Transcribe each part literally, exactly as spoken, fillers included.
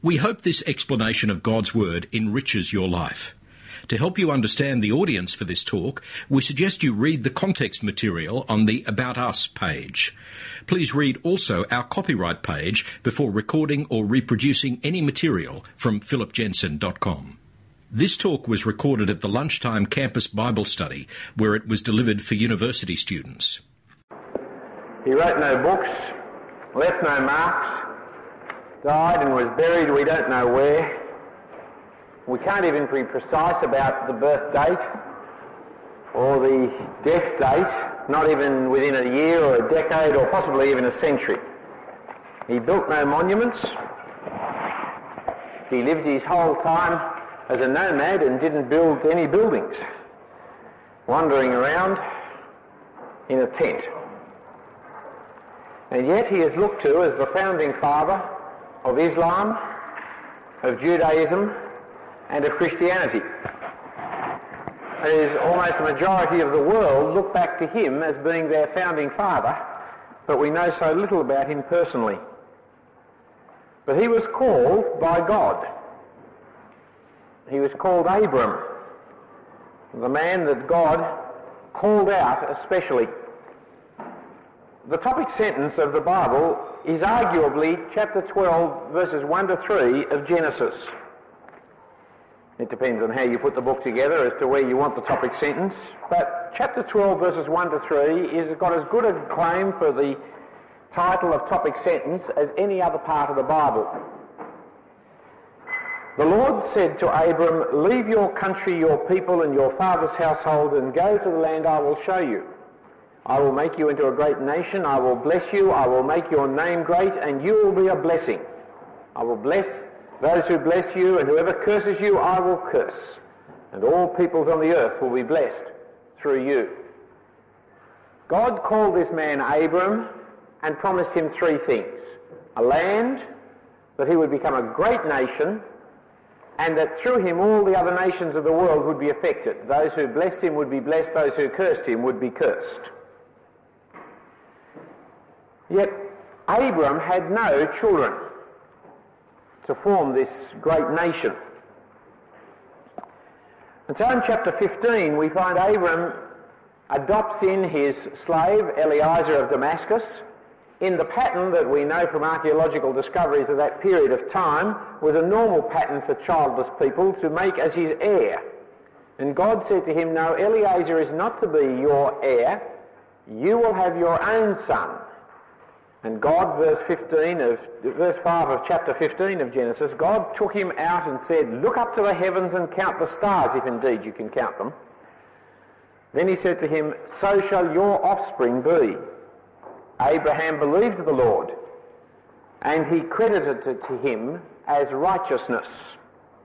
We hope this explanation of God's Word enriches your life. To help you understand the audience for this talk, we suggest you read the context material on the About Us page. Please read also our copyright page before recording or reproducing any material from philip jensen dot com. This talk was recorded at the Lunchtime Campus Bible Study, where it was delivered for university students. He wrote no books, left no marks, died and was buried we don't know where. We can't even be precise about the birth date or the death date, not even within a year or a decade or possibly even a century. He built no monuments. He lived his whole time as a nomad and didn't build any buildings, wandering around in a tent. And yet he is looked to as the founding father of Islam, of Judaism, and of Christianity. It is almost a majority of the world look back to him as being their founding father, but we know so little about him personally. But he was called by God. He was called Abram, the man that God called out especially. The topic sentence of the Bible is arguably chapter twelve, verses one to three of Genesis. It depends on how you put the book together as to where you want the topic sentence, but chapter twelve, verses one to three is got as good a claim for the title of topic sentence as any other part of the Bible. The Lord said to Abram, "Leave your country, your people, and your father's household, and go to the land I will show you. I will make you into a great nation. I will bless you. I will make your name great, and you will be a blessing. I will bless those who bless you, and whoever curses you, I will curse. And all peoples on the earth will be blessed through you." God called this man Abram and promised him three things: a land, that he would become a great nation, and that through him all the other nations of the world would be affected. Those who blessed him would be blessed, those who cursed him would be cursed. Yet Abram had no children to form this great nation. And so in chapter fifteen we find Abram adopts in his slave Eliezer of Damascus in the pattern that we know from archaeological discoveries of that period of time was a normal pattern for childless people to make as his heir. And God said to him, "No, Eliezer is not to be your heir. You will have your own son." And God, verse fifteen of verse five of chapter fifteen of Genesis, God took him out and said, "Look up to the heavens and count the stars, if indeed you can count them." Then he said to him, "So shall your offspring be." Abraham believed the Lord, and he credited it to him as righteousness.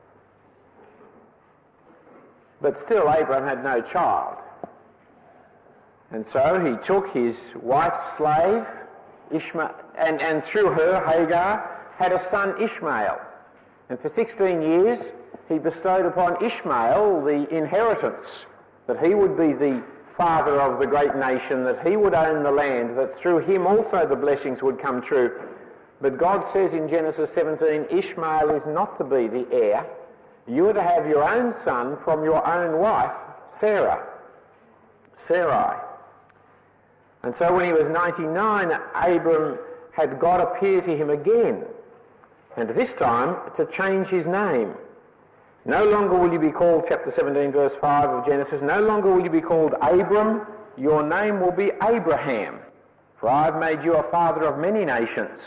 But still Abraham had no child. And so he took his wife's slave, Ishmael, and, and through her, Hagar, had a son, Ishmael. And for sixteen years he bestowed upon Ishmael the inheritance, that he would be the father of the great nation, that he would own the land, that through him also the blessings would come true. But God says in Genesis seventeen, Ishmael is not to be the heir. You are to have your own son from your own wife, Sarah, Sarai. And so when he was ninety-nine, Abram had God appear to him again, and this time to change his name. No longer will you be called, chapter seventeen, verse five of Genesis, no longer will you be called Abram, your name will be Abraham, for I have made you a father of many nations.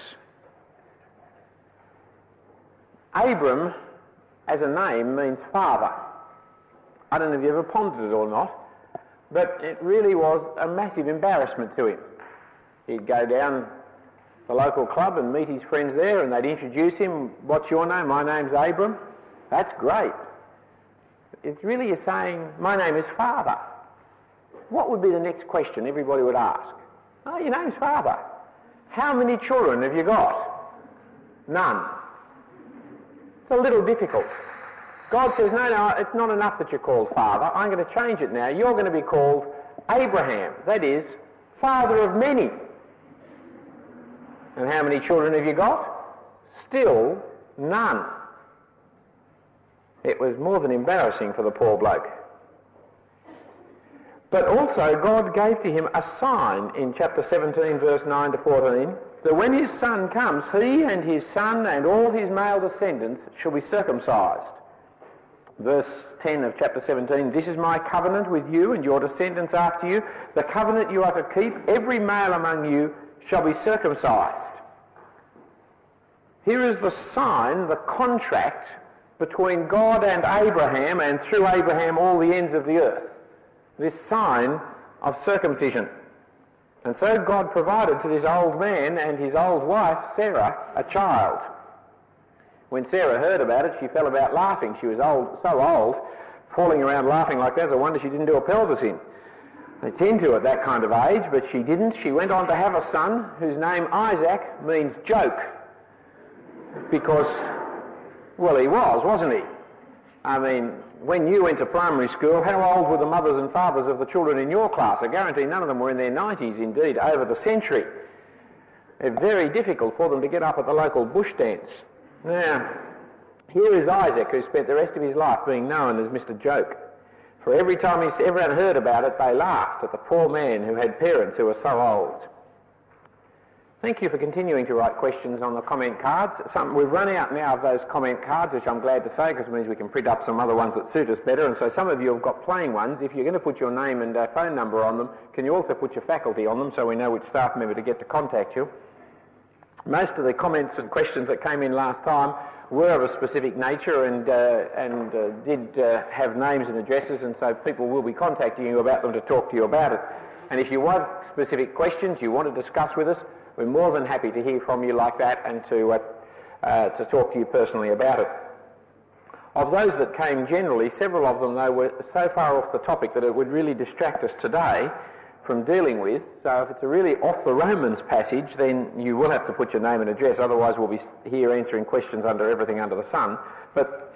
Abram, as a name, means father. I don't know if you ever pondered it or not, but it really was a massive embarrassment to him. He'd go down the local club and meet his friends there, and they'd introduce him. "What's your name?" "My name's Abram." "That's great." It really is saying, "My name is Father." What would be the next question everybody would ask? "Oh, your name's Father. How many children have you got?" "None." It's a little difficult. God says, no, no, it's not enough that you're called Father. I'm going to change it now. You're going to be called Abraham. That is, father of many. And how many children have you got? Still None. It was more than embarrassing for the poor bloke. But also God gave to him a sign in chapter seventeen, verse nine to fourteen, that when his son comes, he and his son and all his male descendants shall be circumcised. Verse ten of chapter seventeen, this is my covenant with you and your descendants after you, the covenant you are to keep, every male among you shall be circumcised. Here is the sign, the contract between God and Abraham, and through Abraham all the ends of the earth. This sign of circumcision. And so God provided to this old man and his old wife, Sarah, a child. When Sarah heard about it, she fell about laughing. She was old, so old, falling around laughing like that. It's a wonder she didn't do a pelvis in. They tend to at that kind of age, but she didn't. She went on to have a son whose name, Isaac, means joke. Because, well, he was, wasn't he? I mean, when you went to primary school, how old were the mothers and fathers of the children in your class? I guarantee none of them were in their nineties, indeed, over the century. It's very difficult for them to get up at the local bush dance. Now, here is Isaac, who spent the rest of his life being known as Mister Joke. For every time he, everyone heard about it, they laughed at the poor man who had parents who were so old. Thank you for continuing to write questions on the comment cards. Some, we've run out now of those comment cards, which I'm glad to say, because it means we can print up some other ones that suit us better. And so some of you have got plain ones. If you're going to put your name and uh, phone number on them, can you also put your faculty on them so we know which staff member to get to contact you? Most of the comments and questions that came in last time were of a specific nature and, uh, and uh, did uh, have names and addresses, and so people will be contacting you about them to talk to you about it. And if you want specific questions you want to discuss with us, we're more than happy to hear from you like that and to, uh, uh, to talk to you personally about it. Of those that came generally, several of them, though, were so far off the topic that it would really distract us today from dealing with. So if it's a really off the Romans passage, then you will have to put your name and address, otherwise we'll be here answering questions under everything under the sun. But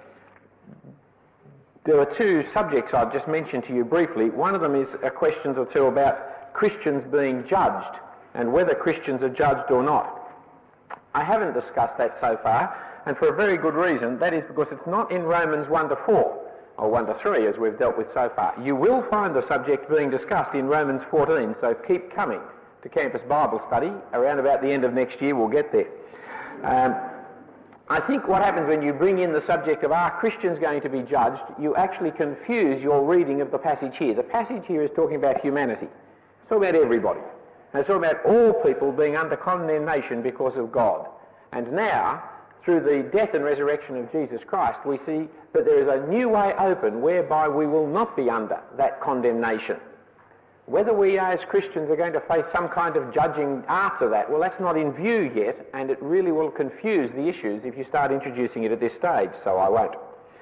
there are two subjects I've just mentioned to you briefly. One of them is a question or two about Christians being judged and whether Christians are judged or not. I haven't discussed that so far, and for a very good reason. That is because it's not in Romans one to four, or one to three as we've dealt with so far. You will find the subject being discussed in Romans fourteen, so keep coming to Campus Bible Study. Around about the end of next year we'll get there. Um, I think what happens when you bring in the subject of are Christians going to be judged, you actually confuse your reading of the passage here. The passage here is talking about humanity. It's talking about everybody. And it's talking about all people being under condemnation because of God. And now, through the death and resurrection of Jesus Christ, we see that there is a new way open whereby we will not be under that condemnation. Whether we as Christians are going to face some kind of judging after that, well, that's not in view yet, and it really will confuse the issues if you start introducing it at this stage, so I won't.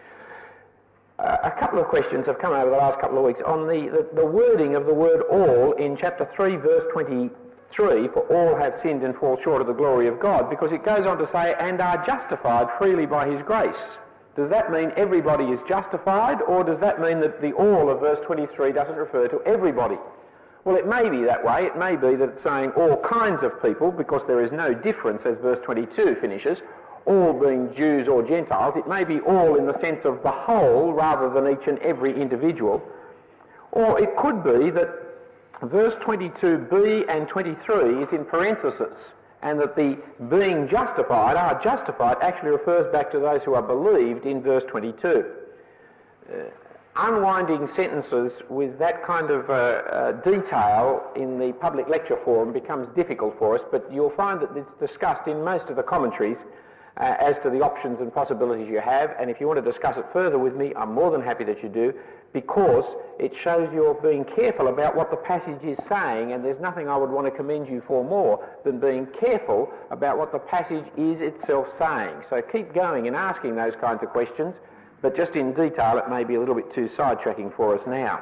Uh, a couple of questions have come over the last couple of weeks on the, the, the wording of the word all in chapter three, verse twenty-three, for all have sinned and fall short of the glory of God, because it goes on to say, and are justified freely by his grace. Does that mean everybody is justified, or does that mean that the all of verse twenty-three doesn't refer to everybody? Well, it may be that way. It may be that it's saying all kinds of people, because there is no difference, as verse twenty-two finishes, all being Jews or Gentiles. It may be all in the sense of the whole rather than each and every individual. Or it could be that verse twenty-two b and twenty-three is in parenthesis, and that the being justified, are justified, actually refers back to those who are believed in verse twenty-two. Uh, unwinding sentences with that kind of uh, uh, detail in the public lecture forum becomes difficult for us, but you'll find that it's discussed in most of the commentaries uh, as to the options and possibilities you have, and if you want to discuss it further with me, I'm more than happy that you do, because it shows you're being careful about what the passage is saying, and there's nothing I would want to commend you for more than being careful about what the passage is itself saying. So keep going and asking those kinds of questions, but just in detail it may be a little bit too sidetracking for us now.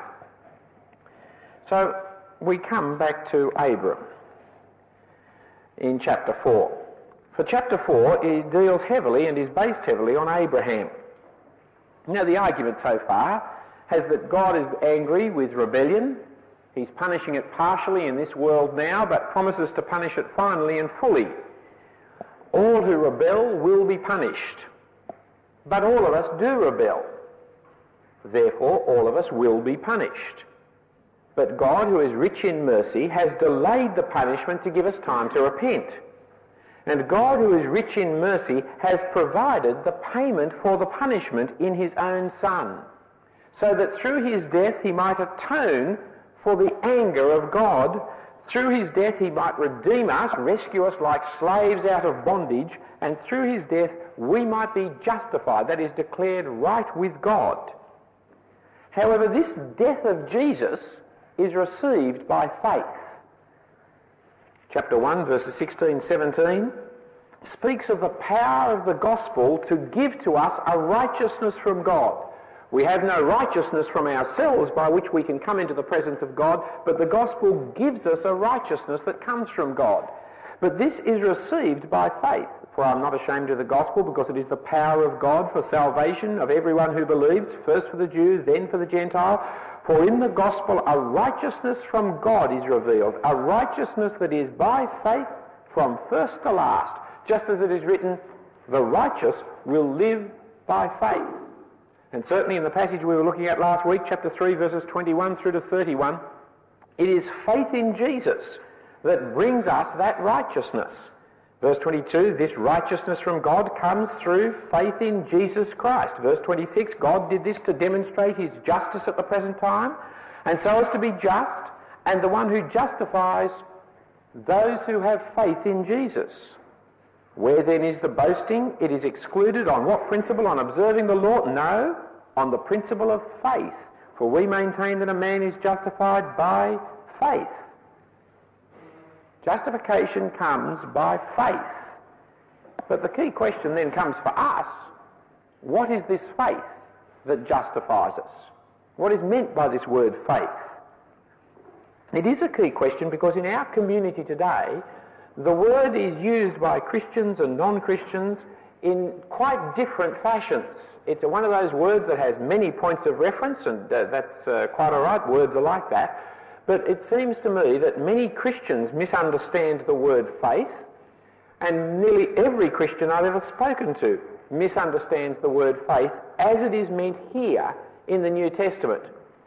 So we come back to Abram in chapter four. For chapter four, it deals heavily and is based heavily on Abraham. Now the argument so far has that God is angry with rebellion. He's punishing it partially in this world now, but promises to punish it finally and fully All who rebel will be punished. But all of us do rebel. Therefore, all of us will be punished. But God, who is rich in mercy, has delayed the punishment to give us time to repent. And God, who is rich in mercy, has provided the payment for the punishment in his own Son, so that through his death he might atone for the anger of God. Through his death he might redeem us, rescue us like slaves out of bondage, and through his death we might be justified, that is, declared right with God. However, this death of Jesus is received by faith. Chapter one, verses sixteen, seventeen, speaks of the power of the gospel to give to us a righteousness from God. We have no righteousness from ourselves by which we can come into the presence of God, but the gospel gives us a righteousness that comes from God. But this is received by faith. For I am not ashamed of the gospel, because it is the power of God for salvation of everyone who believes, first for the Jew, then for the Gentile. For in the gospel a righteousness from God is revealed, a righteousness that is by faith from first to last, just as it is written, the righteous will live by faith. And certainly in the passage we were looking at last week, chapter three, verses twenty-one through to thirty-one, it is faith in Jesus that brings us that righteousness. Verse twenty-two, this righteousness from God comes through faith in Jesus Christ. Verse twenty-six, God did this to demonstrate his justice at the present time, and so as to be just, and the one who justifies those who have faith in Jesus. Where then is the boasting? It is excluded. On what principle? On observing the law? No, on the principle of faith. For we maintain that a man is justified by faith. Justification comes by faith. But the key question then comes for us, what is this faith that justifies us? What is meant by this word faith? It is a key question because in our community today, the word is used by Christians and non-Christians in quite different fashions. It's one of those words that has many points of reference, and uh, that's uh, quite all right, words are like that. But it seems to me that many Christians misunderstand the word faith, and nearly every Christian I've ever spoken to misunderstands the word faith as it is meant here in the New Testament.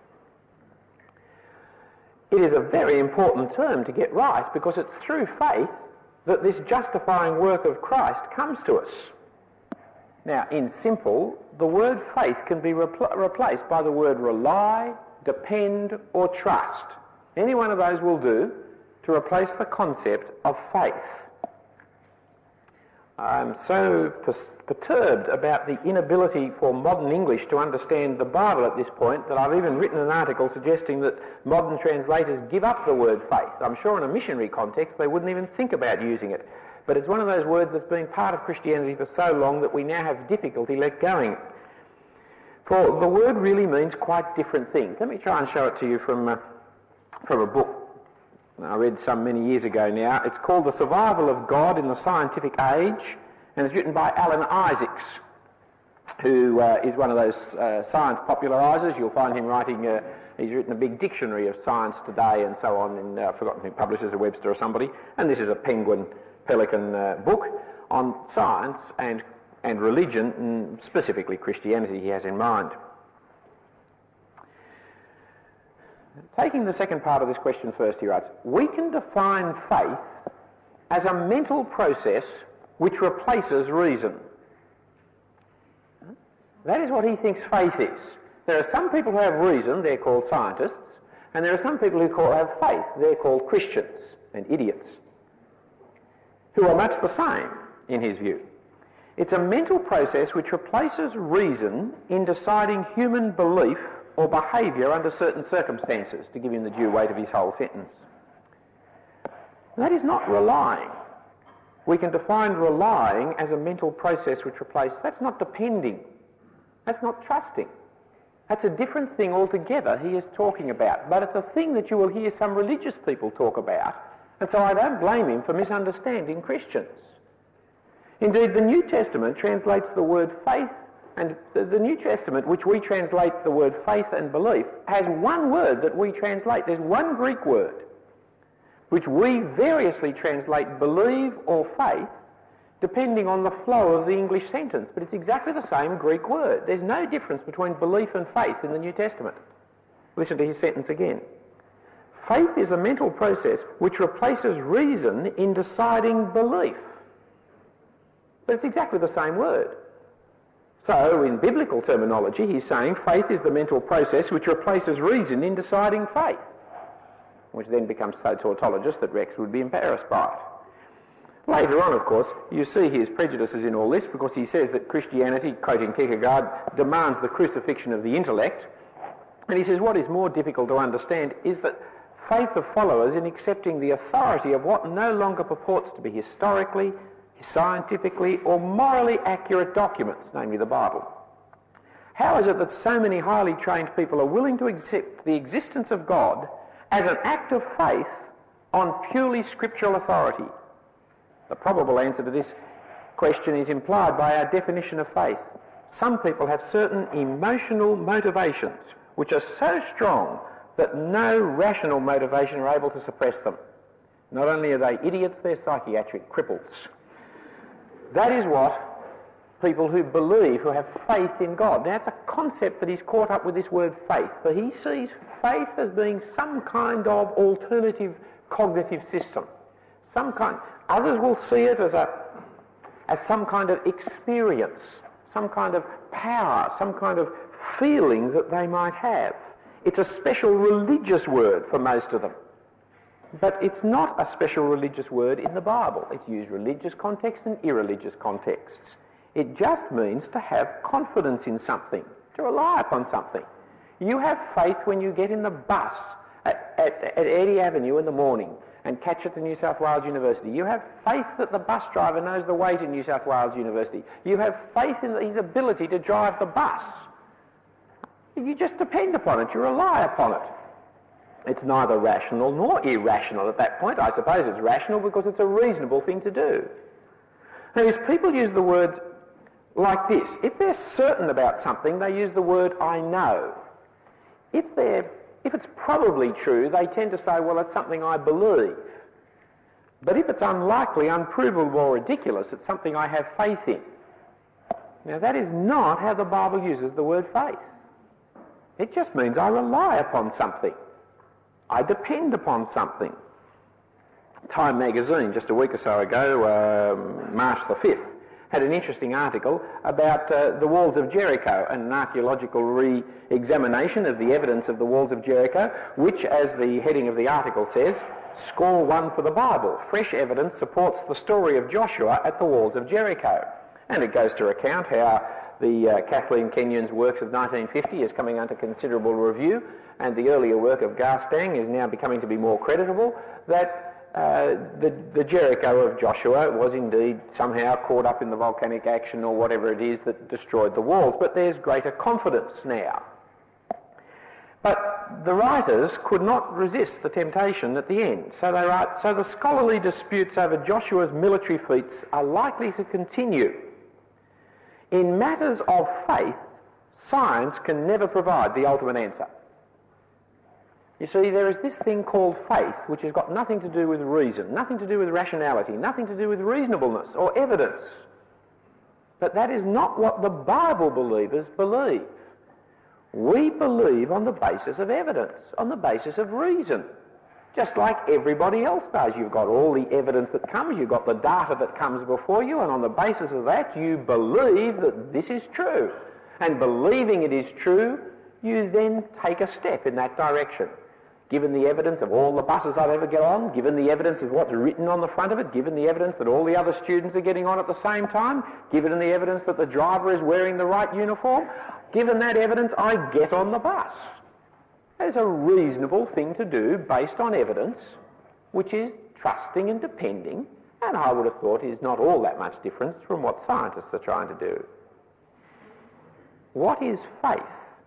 It is a very important term to get right because it's through faith that this justifying work of Christ comes to us. Now, in simple, the word faith can be repl- replaced by the word rely, depend, or trust. Any one of those will do to replace the concept of faith. I'm so perturbed about the inability for modern English to understand the Bible at this point that I've even written an article suggesting that modern translators give up the word faith. I'm sure in a missionary context they wouldn't even think about using it. But it's one of those words that's been part of Christianity for so long that we now have difficulty let going. For the word really means quite different things. Let me try and show it to you from, uh, from a book I read some many years ago now. It's called The Survival of God in the Scientific Age, and it's written by Alan Isaacs, who uh, is one of those uh, science popularisers. You'll find him writing, uh, he's written a big dictionary of science today and so on, and uh, I've forgotten who publishes, a Webster or somebody, and this is a Penguin Pelican uh, book on science and, and religion, and specifically Christianity he has in mind. Taking the second part of this question first, he writes, we can define faith as a mental process which replaces reason. That is what he thinks faith is. There are some people who have reason, they're called scientists, and there are some people who call, have faith, they're called Christians and idiots, who are much the same in his view. It's a mental process which replaces reason in deciding human belief or behaviour under certain circumstances, to give him the due weight of his whole sentence. That is not relying. We can define relying as a mental process which replaces... That's not depending. That's not trusting. That's a different thing altogether he is talking about. But it's a thing that you will hear some religious people talk about, and so I don't blame him for misunderstanding Christians. Indeed, the New Testament translates the word faith, and the New Testament, which we translate the word faith and belief, has one word that we translate. There's one Greek word, which we variously translate believe or faith, depending on the flow of the English sentence, but it's exactly the same Greek word. There's no difference between belief and faith in the New Testament. Listen to his sentence again. Faith is a mental process which replaces reason in deciding belief. But it's exactly the same word. So, in biblical terminology, he's saying faith is the mental process which replaces reason in deciding faith, which then becomes so tautologist that Rex would be embarrassed by it. Later on, of course, you see his prejudices in all this because he says that Christianity, quoting Kierkegaard, demands the crucifixion of the intellect. And he says what is more difficult to understand is that faith of followers in accepting the authority of what no longer purports to be historically, scientifically or morally accurate documents, namely the Bible. How is it that so many highly trained people are willing to accept the existence of God as an act of faith on purely scriptural authority? The probable answer to this question is implied by our definition of faith. Some people have certain emotional motivations which are so strong that no rational motivation are able to suppress them. Not only are they idiots, they're psychiatric cripples. That is what people who believe, who have faith in God. Now, it's a concept that he's caught up with this word faith, for he sees faith as being some kind of alternative cognitive system. Some kind. Others will see it as a as some kind of experience, some kind of power, some kind of feeling that they might have. It's a special religious word for most of them. But it's not a special religious word in the Bible. It's used religious contexts and irreligious contexts. It just means to have confidence in something, to rely upon something. You have faith when you get in the bus at, at, at Eddy Avenue in the morning and catch it to New South Wales University. You have faith that the bus driver knows the way to New South Wales University. You have faith in his ability to drive the bus. You just depend upon it. You rely upon it. It's neither rational nor irrational at that point. I suppose it's rational because it's a reasonable thing to do. Now, as people use the word like this, if they're certain about something, they use the word I know. If they're, if it's probably true, they tend to say, well, it's something I believe. But if it's unlikely, unprovable or ridiculous, it's something I have faith in. Now, that is not how the Bible uses the word faith. It just means I rely upon something. I depend upon something. Time magazine, just a week or so ago, um, March the fifth, had an interesting article about uh, the walls of Jericho, and an archaeological re-examination of the evidence of the walls of Jericho, which, as the heading of the article says, score one for the Bible. Fresh evidence supports the story of Joshua at the walls of Jericho. And it goes to account how the uh, Kathleen Kenyon's works of nineteen fifty is coming under considerable review, and the earlier work of Garstang is now becoming to be more creditable, that uh, the, the Jericho of Joshua was indeed somehow caught up in the volcanic action or whatever it is that destroyed the walls. But there's greater confidence now. But the writers could not resist the temptation at the end. So they write, so the scholarly disputes over Joshua's military feats are likely to continue. In matters of faith, science can never provide the ultimate answer. You see, there is this thing called faith, which has got nothing to do with reason, nothing to do with rationality, nothing to do with reasonableness or evidence. But that is not what the Bible believers believe. We believe on the basis of evidence, on the basis of reason, just like everybody else does. You've got all the evidence that comes, you've got the data that comes before you, and on the basis of that you believe that this is true. And believing it is true, you then take a step in that direction. Given the evidence of all the buses I've ever get on, given the evidence of what's written on the front of it, given the evidence that all the other students are getting on at the same time, given the evidence that the driver is wearing the right uniform, given that evidence, I get on the bus. That is a reasonable thing to do based on evidence, which is trusting and depending, and I would have thought is not all that much difference from what scientists are trying to do. What is faith?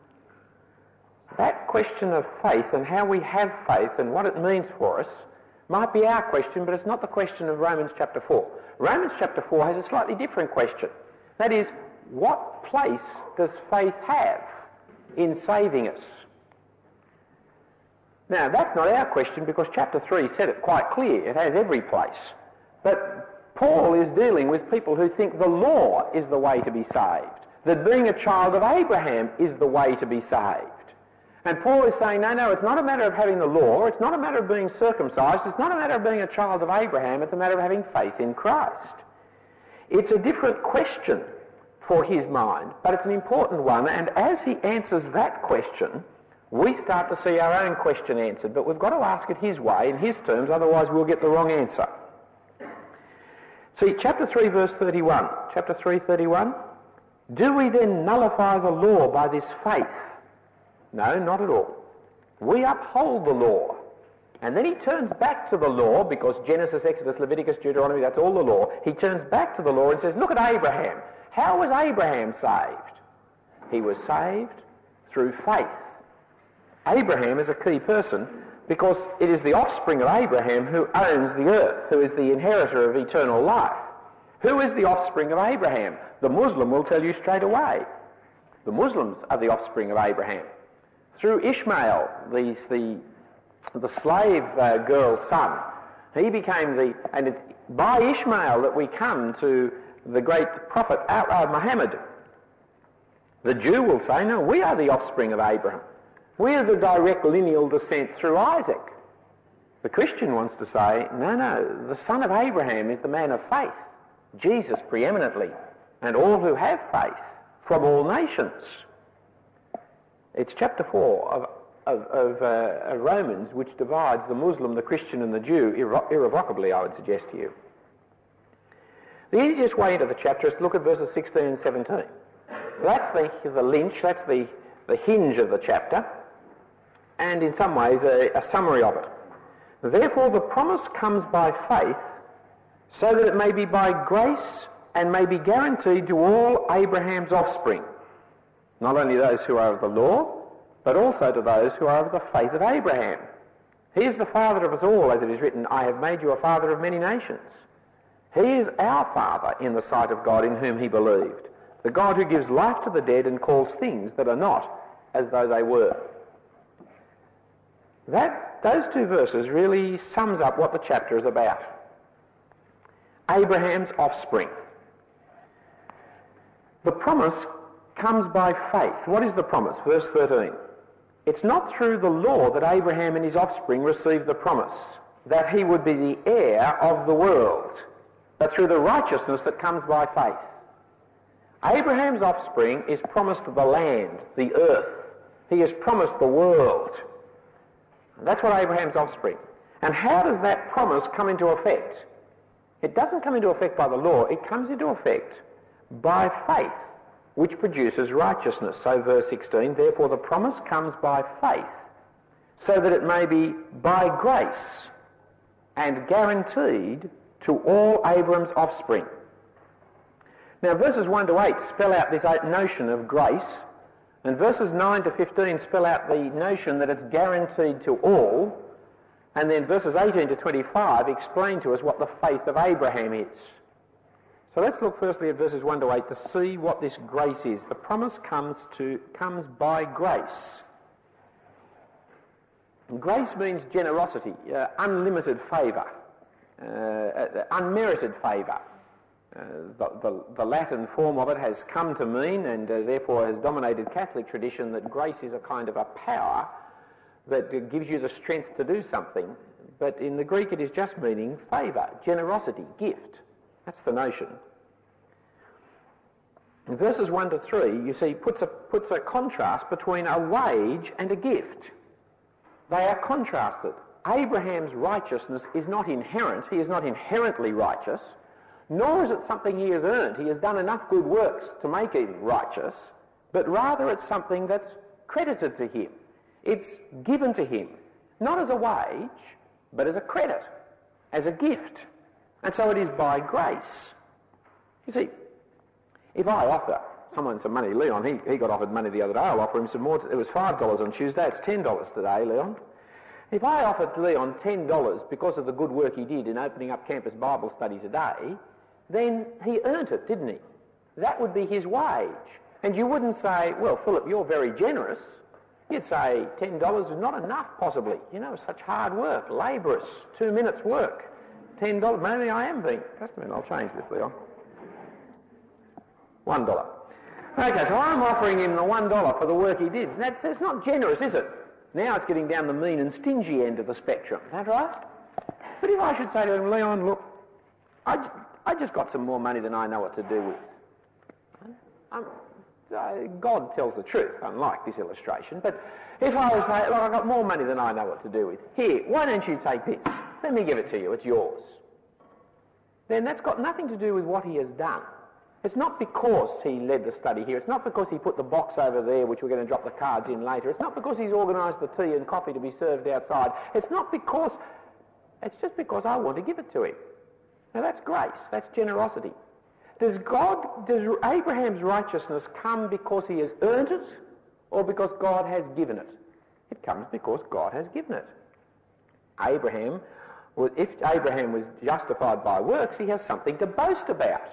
That question of faith and how we have faith and what it means for us might be our question, but it's not the question of Romans chapter four. Romans chapter four has a slightly different question. That is, what place does faith have in saving us? Now, that's not our question because chapter three said it quite clear. It has every place. But Paul is dealing with people who think the law is the way to be saved, that being a child of Abraham is the way to be saved. And Paul is saying, no, no, it's not a matter of having the law, it's not a matter of being circumcised, it's not a matter of being a child of Abraham, it's a matter of having faith in Christ. It's a different question for his mind, but it's an important one, and as he answers that question, we start to see our own question answered, but we've got to ask it his way, in his terms, otherwise we'll get the wrong answer. See, chapter three, verse thirty-one. Chapter three, thirty-one. Do we then nullify the law by this faith? No, not at all. We uphold the law. And then he turns back to the law, because Genesis, Exodus, Leviticus, Deuteronomy, that's all the law. He turns back to the law and says, look at Abraham. How was Abraham saved? He was saved through faith. Abraham is a key person because it is the offspring of Abraham who owns the earth, who is the inheritor of eternal life. Who is the offspring of Abraham? The Muslim will tell you straight away. The Muslims are the offspring of Abraham. Through Ishmael, the, the, the slave uh, girl's son, he became the... And it's by Ishmael that we come to the great prophet uh, Muhammad. The Jew will say, no, we are the offspring of Abraham. We are the direct lineal descent through Isaac. The Christian wants to say, no, no, the son of Abraham is the man of faith, Jesus preeminently, and all who have faith from all nations. It's chapter four of, of, of uh, Romans which divides the Muslim, the Christian and the Jew irre- irrevocably, I would suggest to you. The easiest way into the chapter is to look at verses sixteen and seventeen. That's the, the lynch, that's the, the hinge of the chapter, and in some ways a, a summary of it. Therefore the promise comes by faith, so that it may be by grace and may be guaranteed to all Abraham's offspring, not only those who are of the law, but also to those who are of the faith of Abraham. He is the father of us all, as it is written, I have made you a father of many nations. He is our Father in the sight of God in whom he believed, the God who gives life to the dead and calls things that are not as though they were. That, those two verses really sums up what the chapter is about. Abraham's offspring. The promise comes by faith. What is the promise? Verse thirteen. It's not through the law that Abraham and his offspring received the promise that he would be the heir of the world, but through the righteousness that comes by faith. Abraham's offspring is promised the land, the earth. He is promised the world. That's what Abraham's offspring. And how does that promise come into effect? It doesn't come into effect by the law, it comes into effect by faith, which produces righteousness. So verse sixteen, therefore the promise comes by faith, so that it may be by grace and guaranteed to all Abraham's offspring. Now verses one to eight spell out this notion of grace, and verses nine to fifteen spell out the notion that it's guaranteed to all, and then verses eighteen to twenty-five explain to us what the faith of Abraham is. So let's look firstly at verses one to eight to see what this grace is. The promise comes to comes by grace. Grace means generosity, uh, unlimited favour, uh, unmerited favour. Uh, the, the, the Latin form of it has come to mean, and uh, therefore has dominated Catholic tradition, that grace is a kind of a power that gives you the strength to do something. But in the Greek it is just meaning favour, generosity, gift. That's the notion. In verses one to three, you see, puts a, puts a contrast between a wage and a gift. They are contrasted. Abraham's righteousness is not inherent. He is not inherently righteous, nor is it something he has earned. He has done enough good works to make him righteous, but rather it's something that's credited to him. It's given to him, not as a wage, but as a credit, as a gift. And so it is by grace. You see, if I offer someone some money, Leon, he, he got offered money the other day, I'll offer him some more. It was five dollars on Tuesday, it's ten dollars today, Leon. If I offered Leon ten dollars because of the good work he did in opening up Campus Bible Study today, then he earned it, didn't he? That would be his wage. And you wouldn't say, well, Philip, you're very generous. You'd say ten dollars is not enough, possibly. You know, such hard work, laborious, two minutes work. ten dollars. Maybe I am being... Just a minute, I'll change this, Leon. one dollar. Okay, so I'm offering him the one dollar for the work he did. That's, that's not generous, is it? Now it's getting down the mean and stingy end of the spectrum. Is that right? But if I should say to him, Leon, look, I, I just got some more money than I know what to do with. Um, uh, God tells the truth, unlike this illustration. But if I was saying, look, I've got more money than I know what to do with. Here, why don't you take this? Let me give it to you. It's yours. Then that's got nothing to do with what he has done. It's not because he led the study here. It's not because he put the box over there, which we're going to drop the cards in later. It's not because he's organised the tea and coffee to be served outside. It's not because... It's just because I want to give it to him. Now that's grace. That's generosity. Does God, does Abraham's righteousness come because he has earned it or because God has given it? It comes because God has given it. Abraham, well, if Abraham was justified by works, he has something to boast about.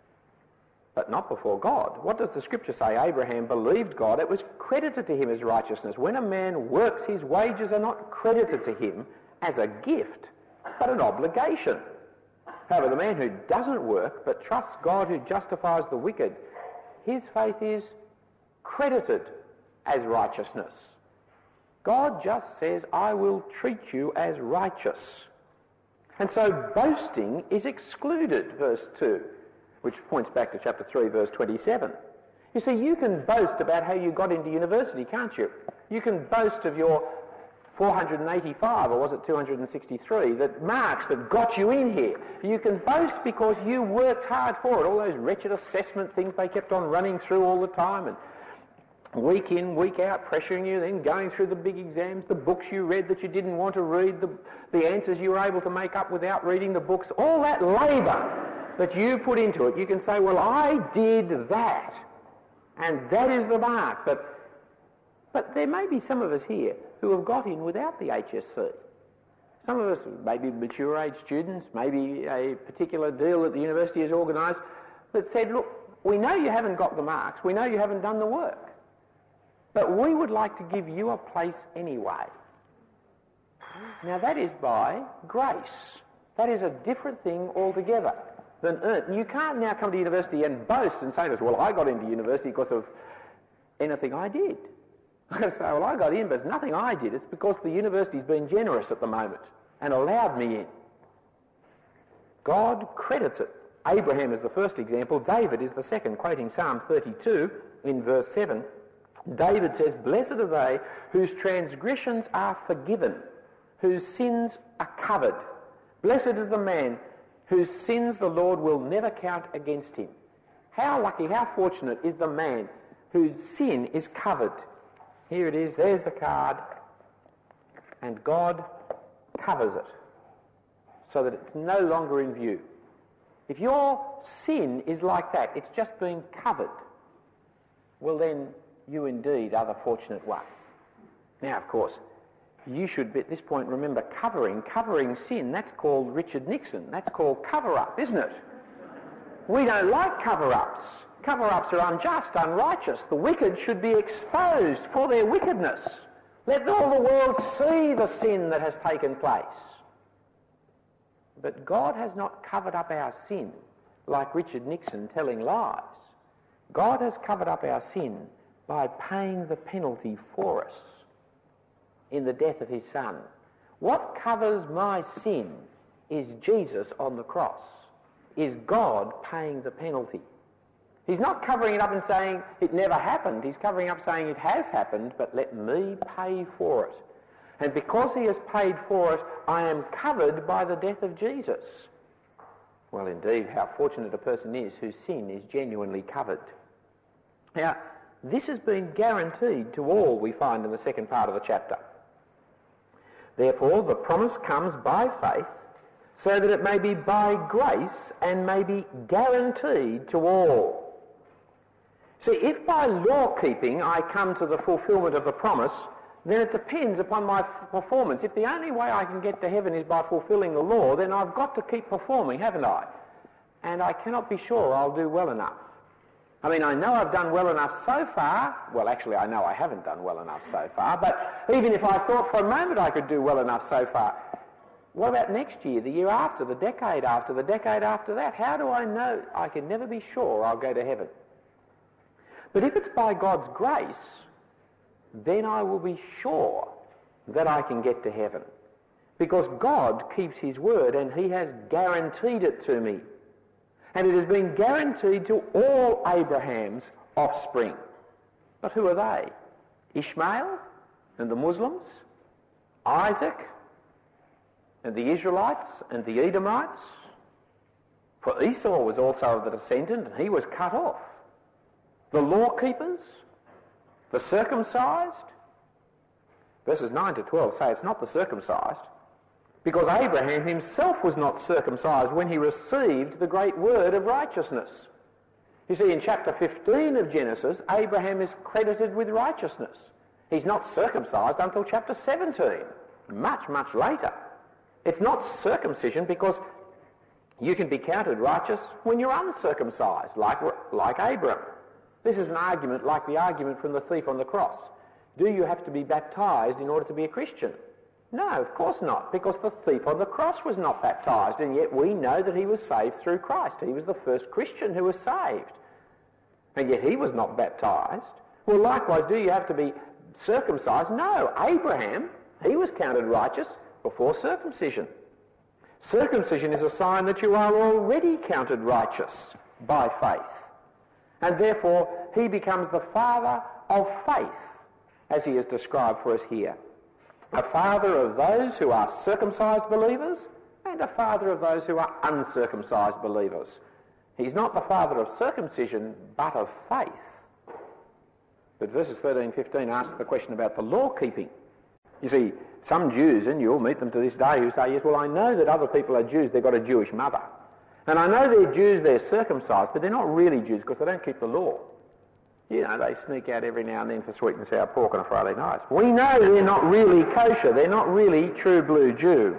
But not before God. What does the scripture say? Abraham believed God. It was credited to him as righteousness. When a man works, his wages are not credited to him as a gift, but an obligation. However, the man who doesn't work but trusts God who justifies the wicked, his faith is credited as righteousness. God just says, I will treat you as righteous. And so boasting is excluded, verse two. Which points back to chapter three, verse twenty-seven. You see, you can boast about how you got into university, can't you? You can boast of your four hundred eighty-five, or was it two hundred sixty-three, that marks that got you in here. You can boast because you worked hard for it. All those wretched assessment things they kept on running through all the time, and week in, week out, pressuring you, then going through the big exams, the books you read that you didn't want to read, the, the answers you were able to make up without reading the books, all that labour that you put into it, you can say, well, I did that, and that is the mark. But, but there may be some of us here who have got in without the H S C. Some of us, maybe mature age students, maybe a particular deal that the university has organised, that said, look, we know you haven't got the marks, we know you haven't done the work, but we would like to give you a place anyway. Now that is by grace. That is a different thing altogether than earned. You can't now come to university and boast and say to us, well, I got into university because of anything I did. I'm going to say, well, I got in, but it's nothing I did. It's because the university's been generous at the moment and allowed me in. God credits it. Abraham is the first example. David is the second, quoting Psalm thirty-two in verse seven. David says, blessed are they whose transgressions are forgiven, whose sins are covered. Blessed is the man whose sins the Lord will never count against him. How lucky, how fortunate is the man whose sin is covered. Here it is, there's the card, and God covers it so that it's no longer in view. If your sin is like that, it's just being covered, well then you indeed are the fortunate one. Now, of course, you should at this point remember covering, covering sin, that's called Richard Nixon. That's called cover-up, isn't it? We don't like cover-ups. Cover-ups are unjust, unrighteous. The wicked should be exposed for their wickedness. Let all the world see the sin that has taken place. But God has not covered up our sin like Richard Nixon telling lies. God has covered up our sin by paying the penalty for us in the death of his Son. What covers my sin is Jesus on the cross, is God paying the penalty. He's not covering it up and saying it never happened. He's covering up saying it has happened, but let me pay for it. And because he has paid for it, I am covered by the death of Jesus. Well, indeed, how fortunate a person is whose sin is genuinely covered. Now, this has been guaranteed to all we find in the second part of the chapter. Therefore, the promise comes by faith, so that it may be by grace and may be guaranteed to all. See, if by law-keeping I come to the fulfilment of the promise, then it depends upon my f- performance. If the only way I can get to heaven is by fulfilling the law, then I've got to keep performing, haven't I? And I cannot be sure I'll do well enough. I mean, I know I've done well enough so far. Well, actually, I know I haven't done well enough so far, but even if I thought for a moment I could do well enough so far, What about next year, the year after, the decade after, the decade after that? How do I know? I can never be sure I'll go to heaven. But if it's by God's grace, then I will be sure that I can get to heaven. Because God keeps his word and he has guaranteed it to me. And it has been guaranteed to all Abraham's offspring. But who are they? Ishmael and the Muslims? Isaac and the Israelites and the Edomites? For Esau was also of the descendant and he was cut off. The law keepers? The circumcised? Verses nine to twelve say it's not the circumcised, because Abraham himself was not circumcised when he received the great word of righteousness. You see, in chapter fifteen of Genesis, Abraham is credited with righteousness. He's not circumcised until chapter seventeen, much, much later. It's not circumcision because you can be counted righteous when you're uncircumcised, like, like Abram. This is an argument like the argument from the thief on the cross. Do you have to be baptised in order to be a Christian? No, of course not, because the thief on the cross was not baptised, and yet we know that he was saved through Christ. He was the first Christian who was saved, and yet he was not baptised. Well, likewise, do you have to be circumcised? No, Abraham, he was counted righteous before circumcision. Circumcision is a sign that you are already counted righteous by faith, and therefore he becomes the father of faith, as he is described for us here. A father of those who are circumcised believers and a father of those who are uncircumcised believers. He's not the father of circumcision, but of faith. But verses thirteen, fifteen asks the question about the law keeping. You see, some Jews, and you'll meet them to this day, who say, yes, well, I know that other people are Jews, they've got a Jewish mother. And I know they're Jews, they're circumcised, but they're not really Jews because they don't keep the law. You know, they sneak out every now and then for sweet and sour pork on a Friday night. We know they're not really kosher. They're not really true blue Jew.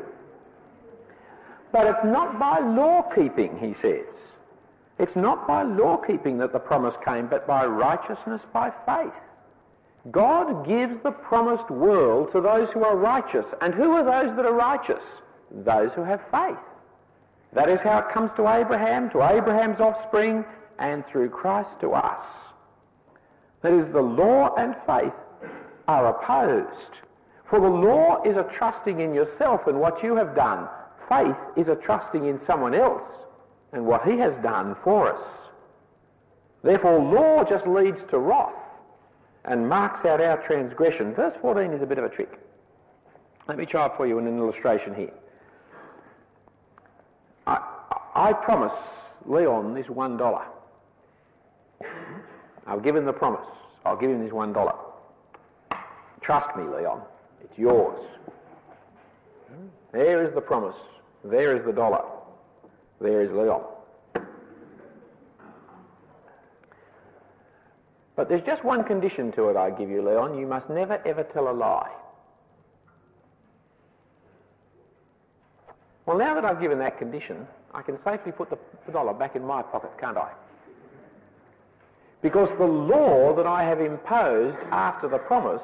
But it's not by law keeping, he says. It's not by law keeping that the promise came, but by righteousness by faith. God gives the promised world to those who are righteous. And who are those that are righteous? Those who have faith. That is how it comes to Abraham, to Abraham's offspring, and through Christ to us. That is, the law and faith are opposed. For the law is a trusting in yourself and what you have done. Faith is a trusting in someone else and what he has done for us. Therefore, law just leads to wrath and marks out our transgression. Verse fourteen is a bit of a trick. Let me try it for you in an illustration here. I, I promise Leon this one dollar. I've given the promise. I'll give him this one dollar. Trust me, Leon. It's yours. There is the promise. There is the dollar. There is Leon. But there's just one condition to it I give you, Leon. You must never, ever tell a lie. Well, now that I've given that condition, I can safely put the dollar back in my pocket, can't I? Because the law that I have imposed after the promise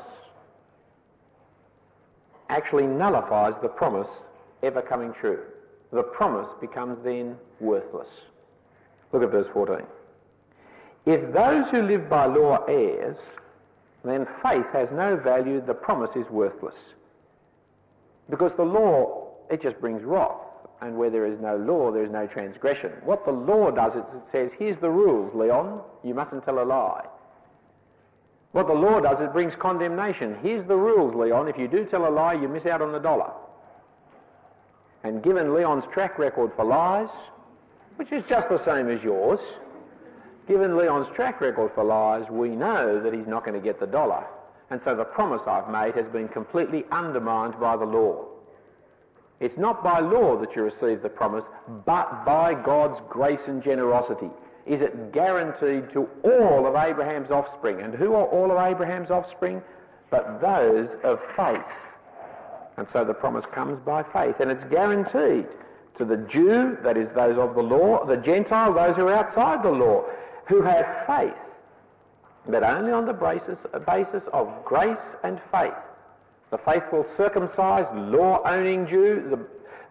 actually nullifies the promise ever coming true. The promise becomes then worthless. Look at verse fourteen. If those who live by law are heirs, then faith has no value, the promise is worthless. Because the law, it just brings wrath. And where there is no law, there is no transgression. What the law does is it says, here's the rules, Leon, you mustn't tell a lie. What the law does, it brings condemnation. Here's the rules, Leon, if you do tell a lie, you miss out on the dollar. And given Leon's track record for lies, which is just the same as yours, given Leon's track record for lies, we know that he's not going to get the dollar. And so the promise I've made has been completely undermined by the law. It's not by law that you receive the promise, but by God's grace and generosity. Is it guaranteed to all of Abraham's offspring? And who are all of Abraham's offspring? But those of faith. And so the promise comes by faith, and it's guaranteed to the Jew, that is those of the law, the Gentile, those who are outside the law, who have faith, but only on the basis, basis of grace and faith. The faithful circumcised, law-owning Jew, the,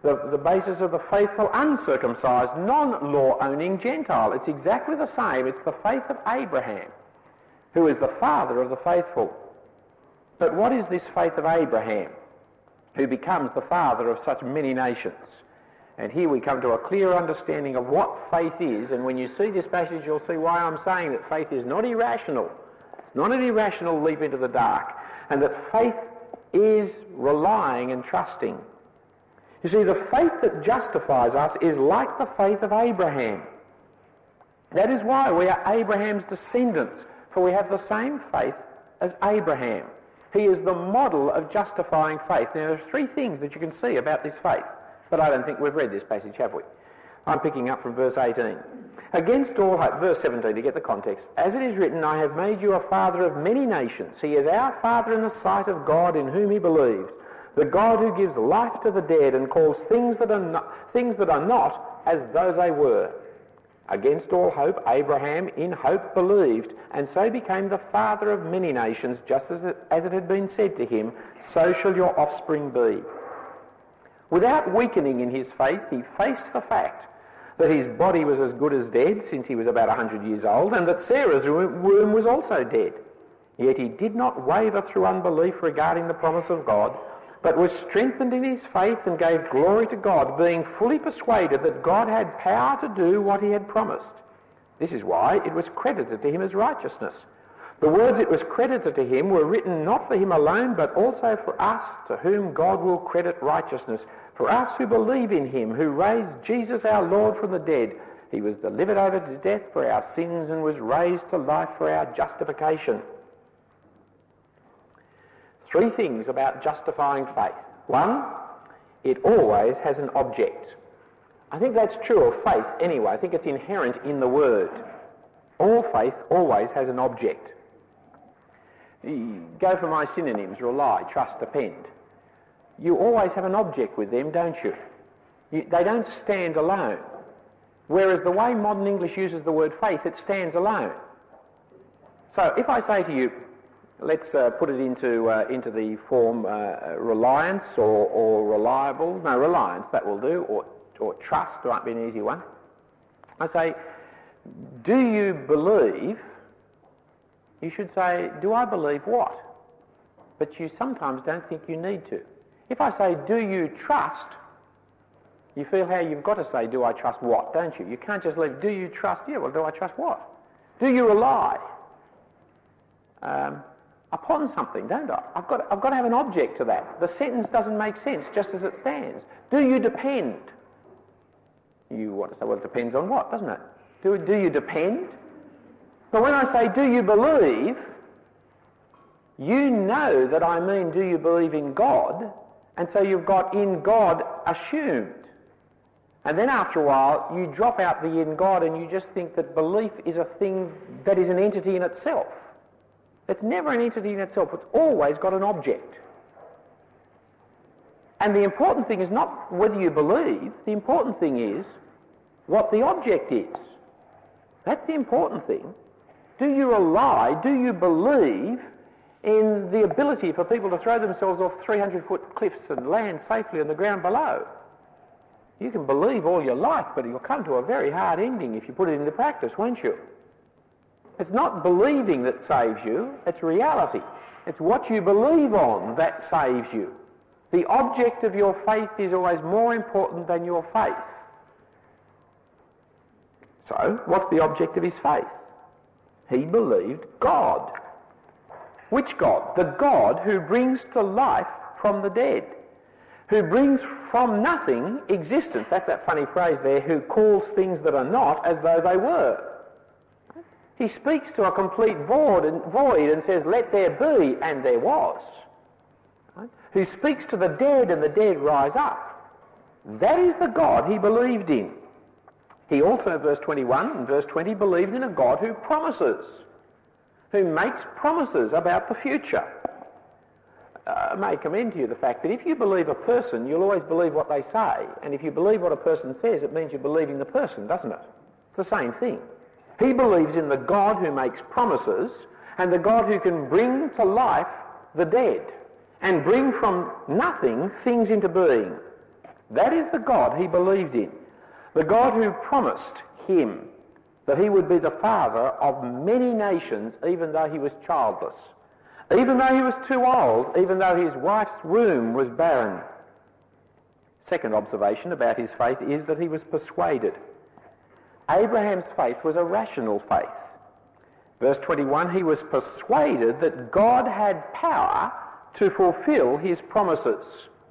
the, the basis of the faithful uncircumcised, non-law-owning Gentile. It's exactly the same. It's the faith of Abraham, who is the father of the faithful. But what is this faith of Abraham, who becomes the father of such many nations? And here we come to a clear understanding of what faith is, and when you see this passage you'll see why I'm saying that faith is not irrational. It's not an irrational leap into the dark, and that faith is relying and trusting. You see, the faith that justifies us is like the faith of Abraham. That is why we are Abraham's descendants, for we have the same faith as Abraham. He is the model of justifying faith. Now, there are three things that you can see about this faith, but I don't think we've read this passage, have we? I'm picking up from verse eighteen. Against all hope, verse seventeen, to get the context. As it is written, I have made you a father of many nations. He is our father in the sight of God in whom he believed, the God who gives life to the dead and calls things that are not, things that are not as though they were. Against all hope, Abraham in hope believed, and so became the father of many nations, just as it, as it had been said to him, so shall your offspring be. Without weakening in his faith, he faced the fact that his body was as good as dead, since he was about one hundred years old, and that Sarah's womb was also dead. Yet he did not waver through unbelief regarding the promise of God, but was strengthened in his faith and gave glory to God, being fully persuaded that God had power to do what he had promised. This is why it was credited to him as righteousness. The words "it was credited to him" were written not for him alone, but also for us, to whom God will credit righteousness, for us who believe in him, who raised Jesus our Lord from the dead. He was delivered over to death for our sins and was raised to life for our justification. Three things about justifying faith. One, it always has an object. I think that's true of faith anyway. I think it's inherent in the word. All faith always has an object. You go for my synonyms: rely, trust, depend. You always have an object with them, don't you? you? They don't stand alone. Whereas the way modern English uses the word faith, it stands alone. So if I say to you, let's uh, put it into uh, into the form uh, reliance or, or reliable. No, reliance, that will do, or, or trust might be an easy one. I say, do you believe? You should say, do I believe what? But you sometimes don't think you need to. If I say, do you trust? You feel how you've got to say, do I trust what, don't you? You can't just leave, do you trust? Yeah, well, do I trust what? Do you rely? Um, upon something, don't I? I've got, I've got to have an object to that. The sentence doesn't make sense just as it stands. Do you depend? You want to say, well, it depends on what, doesn't it? Do, do you depend? But when I say, do you believe, you know that I mean, do you believe in God? And so you've got in God assumed. And then after a while, you drop out the in God and you just think that belief is a thing that is an entity in itself. It's never an entity in itself. It's always got an object. And the important thing is not whether you believe. The important thing is what the object is. That's the important thing. Do you rely, do you believe in the ability for people to throw themselves off three hundred foot cliffs and land safely on the ground below? You can believe all you like, but you'll come to a very hard ending if you put it into practice, won't you? It's not believing that saves you, it's reality. It's what you believe on that saves you. The object of your faith is always more important than your faith. So, what's the object of his faith? He believed God. Which God? The God who brings to life from the dead, who brings from nothing existence. That's that funny phrase there, who calls things that are not as though they were. He speaks to a complete void and, void and says, let there be, and there was. Right? Who speaks to the dead and the dead rise up. That is the God he believed in. He also, verse twenty-one and verse twenty, believed in a God who promises, who makes promises about the future. Uh, I may commend to you the fact that if you believe a person, you'll always believe what they say. And if you believe what a person says, it means you're believing the person, doesn't it? It's the same thing. He believes in the God who makes promises and the God who can bring to life the dead and bring from nothing things into being. That is the God he believed in. The God who promised him that he would be the father of many nations even though he was childless, even though he was too old, even though his wife's womb was barren. Second observation about his faith is that he was persuaded. Abraham's faith was a rational faith. Verse twenty-one, he was persuaded that God had power to fulfill his promises.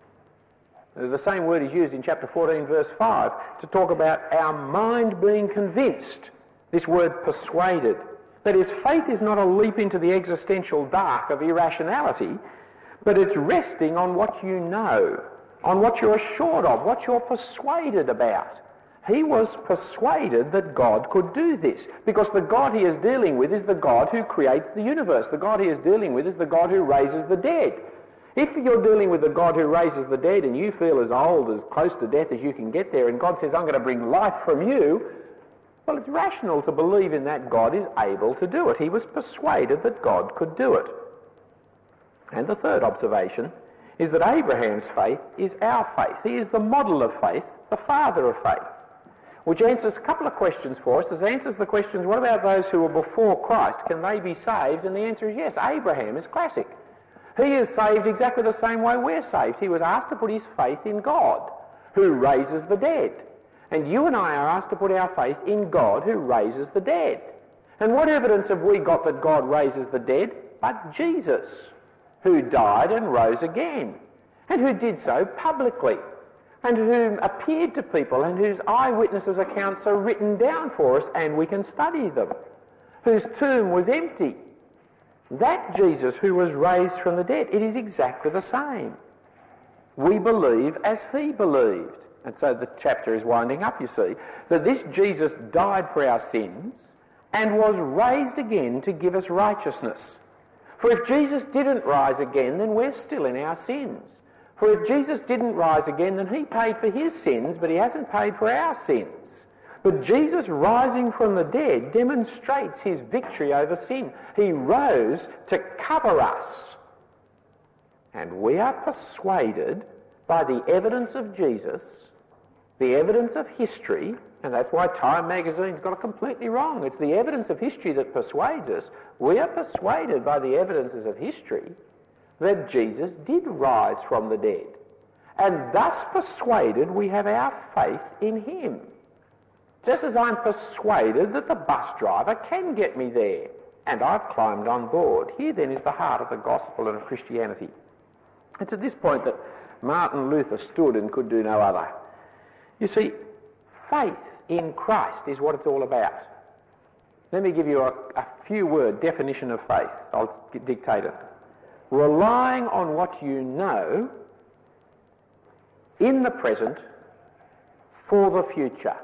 The same word is used in chapter fourteen, verse five, to talk about our mind being convinced. This word persuaded. That is, faith is not a leap into the existential dark of irrationality, but it's resting on what you know, on what you're assured of, what you're persuaded about. He was persuaded that God could do this, because the God he is dealing with is the God who creates the universe. The God he is dealing with is the God who raises the dead. If you're dealing with the God who raises the dead and you feel as old, as close to death as you can get there, and God says, I'm going to bring life from you, well, it's rational to believe in that God is able to do it. He was persuaded that God could do it. And the third observation is that Abraham's faith is our faith. He is the model of faith, the father of faith, which answers a couple of questions for us. It answers the questions, what about those who were before Christ? Can they be saved? And the answer is yes. Abraham is classic. He is saved exactly the same way we're saved. He was asked to put his faith in God, who raises the dead. And you and I are asked to put our faith in God, who raises the dead. And what evidence have we got that God raises the dead? But Jesus, who died and rose again, and who did so publicly, and who appeared to people, and whose eyewitnesses' accounts are written down for us, and we can study them, whose tomb was empty. That Jesus who was raised from the dead, it is exactly the same. We believe as he believed. And so the chapter is winding up, you see, that this Jesus died for our sins and was raised again to give us righteousness. For if Jesus didn't rise again, then we're still in our sins. For if Jesus didn't rise again, then he paid for his sins, but he hasn't paid for our sins. But Jesus rising from the dead demonstrates his victory over sin. He rose to cover us. And we are persuaded by the evidence of Jesus, the evidence of history, and that's why Time magazine's got it completely wrong. It's the evidence of history that persuades us. We are persuaded by the evidences of history that Jesus did rise from the dead. And thus persuaded, we have our faith in him. Just as I'm persuaded that the bus driver can get me there, and I've climbed on board. Here then is the heart of the gospel and of Christianity. It's at this point that Martin Luther stood and could do no other. You see, faith in Christ is what it's all about. Let me give you a, a few word definition of faith. I'll dictate it. Relying on what you know in the present for the future.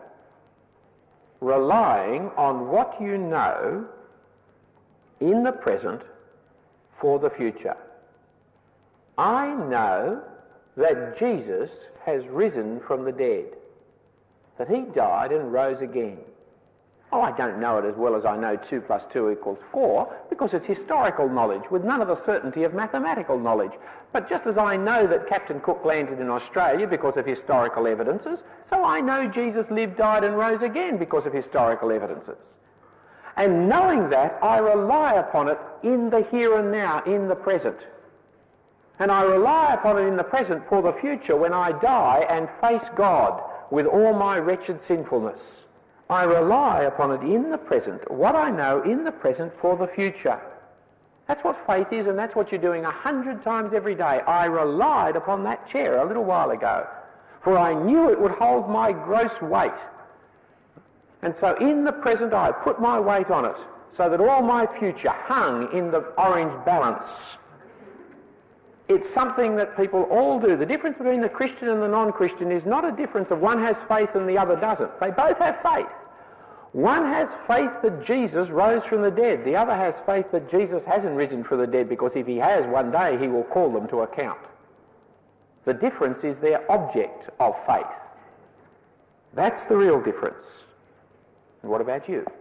Relying on what you know in the present for the future. I know that Jesus has risen from the dead, that he died and rose again. Oh, I don't know it as well as I know two plus two equals four, because it's historical knowledge with none of the certainty of mathematical knowledge. But just as I know that Captain Cook landed in Australia because of historical evidences, so I know Jesus lived, died and rose again because of historical evidences. And knowing that, I rely upon it in the here and now, in the present. And I rely upon it in the present for the future when I die and face God with all my wretched sinfulness. I rely upon it in the present, what I know in the present for the future. That's what faith is, and that's what you're doing a hundred times every day. I relied upon that chair a little while ago, for I knew it would hold my gross weight. And so in the present I put my weight on it, so that all my future hung in the orange balance. It's something that people all do. The difference between the Christian and the non-Christian is not a difference of one has faith and the other doesn't. They both have faith. One has faith that Jesus rose from the dead. The other has faith that Jesus hasn't risen from the dead, because if he has, one day he will call them to account. The difference is their object of faith. That's the real difference. And what about you?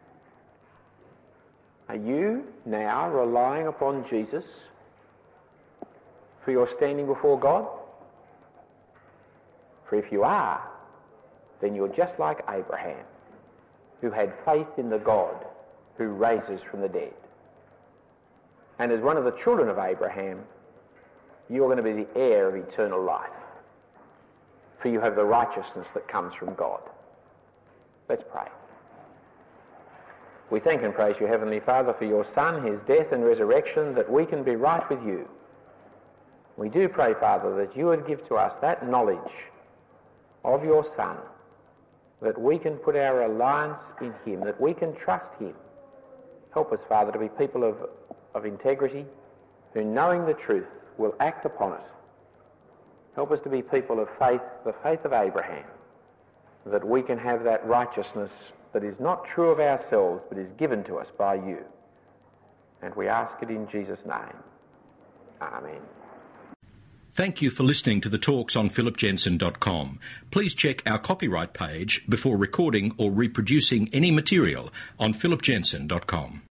Are you now relying upon Jesus – for your standing before God? For if you are, then you're just like Abraham, who had faith in the God who raises from the dead. And as one of the children of Abraham, you're going to be the heir of eternal life. For you have the righteousness that comes from God. Let's pray. We thank and praise you, Heavenly Father, for your Son, his death and resurrection, that we can be right with you. We do pray, Father, that you would give to us that knowledge of your Son, that we can put our reliance in him, that we can trust him. Help us, Father, to be people of, of integrity, who, knowing the truth, will act upon it. Help us to be people of faith, the faith of Abraham, that we can have that righteousness that is not true of ourselves, but is given to us by you. And we ask it in Jesus' name. Amen. Thank you for listening to the talks on philip jensen dot com. Please check our copyright page before recording or reproducing any material on philip jensen dot com.